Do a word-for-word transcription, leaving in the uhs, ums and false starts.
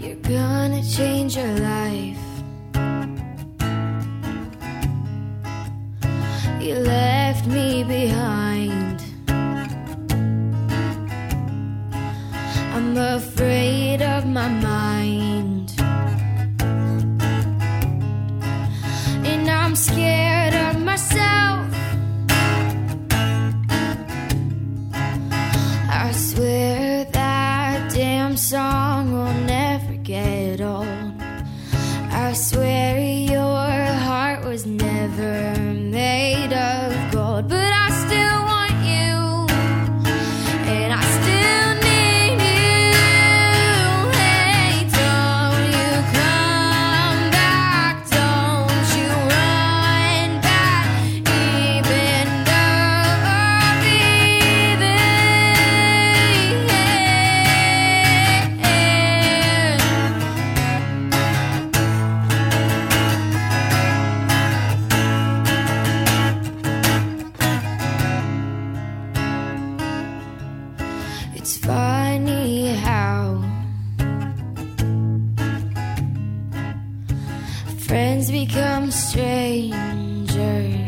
You're gonna change your life. You left me behind. I'm afraid of my mind, and I'm scared of myself. I swear that damn song will never get old. I swear your heart was never made of gold, but I still want you, and I still need you. Hey, don't you come back, don't you run back, even though I'm leaving. It's funny how friends become strangers.